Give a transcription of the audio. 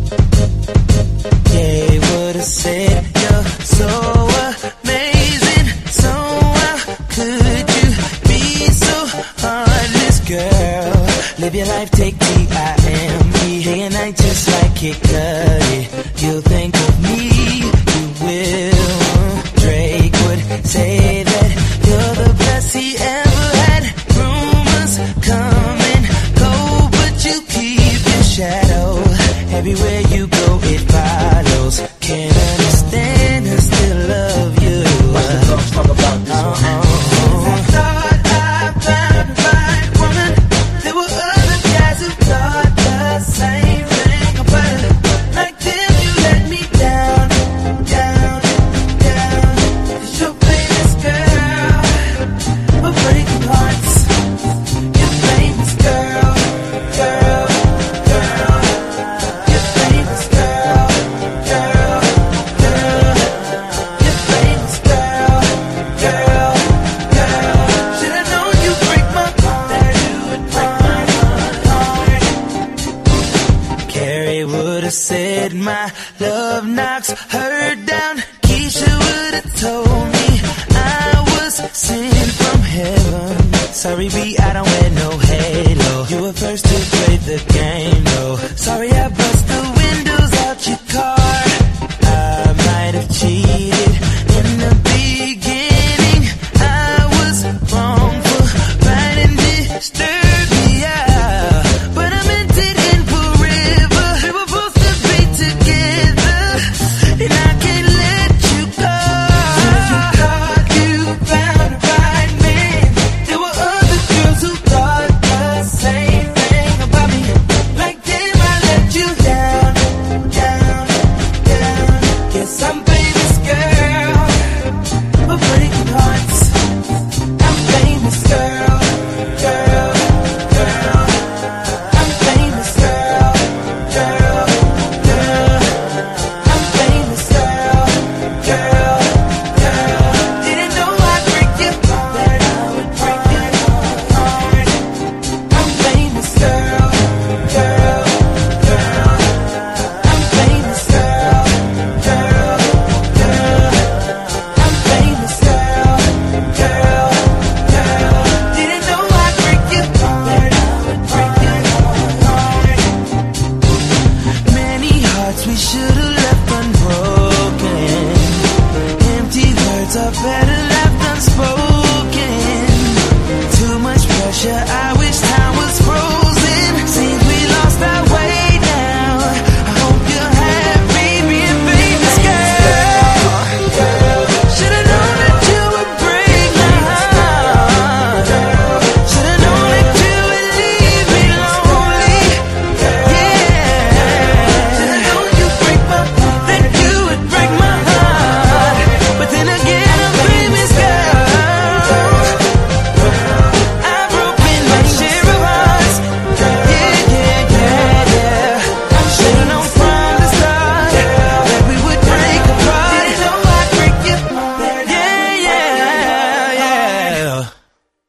They would've said you're so amazing. So how could you be so heartless, girl? Live your life, take T-I-M-E. Day and night just like Kid Cudi. You'll think of me, you will. Drake would say that you're the best he ever had. Rumors come and go, but you keep your shadow. Everywhere you go it follows. Can't understand and still love you. What's the songs talk about this one? I thought I found the right woman. There were other guys who thought the same thing, but like them you let me down, down, down. 'Cause you're famous, girl, for breaking hearts. You're famous, girl, girl, girl. You're famous, girl, girl, girl. You're famous, girl, girl, girl. Should I know you break my heart? You would break my heart. Carrie would've said my love knocks her down. Keisha would've told me I was sent from heaven. Sorry, B, I don't wear no halo. You were first to play the game, though. Sorry,